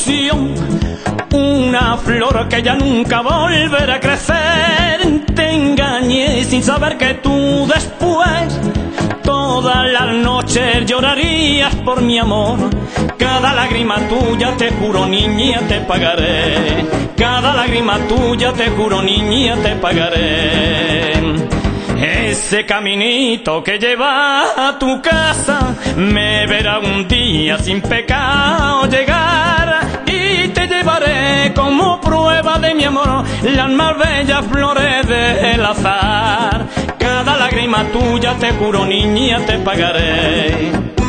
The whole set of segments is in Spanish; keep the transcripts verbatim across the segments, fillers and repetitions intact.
ilusión, una flor que ya nunca volverá a crecer. Te engañé sin saber que tú después todas las noches llorarías por mi amor. Cada lágrima tuya, te juro, niña, te pagaré. Cada lágrima tuya, te juro, niña, te pagaré. Ese caminito que lleva a tu casa me verá un día sin pecado llegar, y te llevaré como prueba de mi amor las más bellas flores del azar. Cada lágrima tuya, te juro, niña, te pagaré.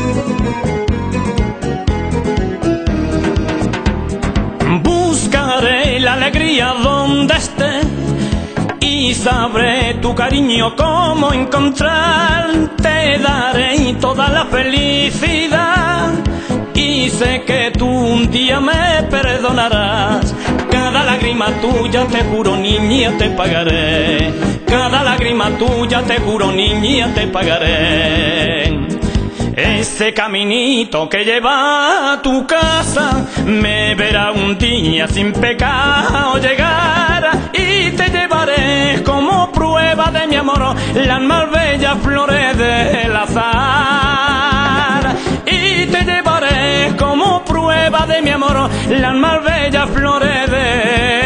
Buscaré la alegría donde esté y sabré tu cariño cómo encontrar. Te daré toda la felicidad y sé que tú un día me perdonarás. Cada lágrima tuya, te juro, niña, te pagaré. Cada lágrima tuya, te juro, niña, te pagaré. Ese caminito que lleva a tu casa me verá un día sin pecado llegar, y te llevaré como prueba de mi amor las más bellas flores del azar. Y te llevaré como prueba de mi amor las más bellas flores del